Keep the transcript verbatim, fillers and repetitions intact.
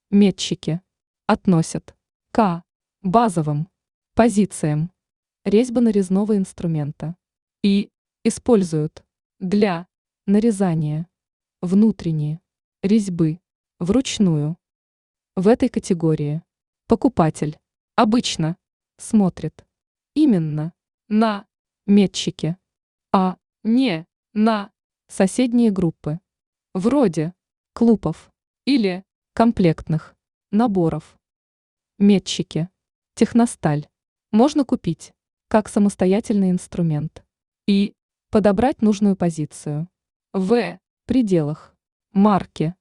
Метчики относят к базовым позициям резьбо-нарезного инструмента и используют для нарезания внутренней резьбы вручную. В этой категории покупатель обычно смотрит именно на метчики, а не на соседние группы, вроде клупов или комплектных наборов. Метчики Техносталь можно купить как самостоятельный инструмент и подобрать нужную позицию в пределах марки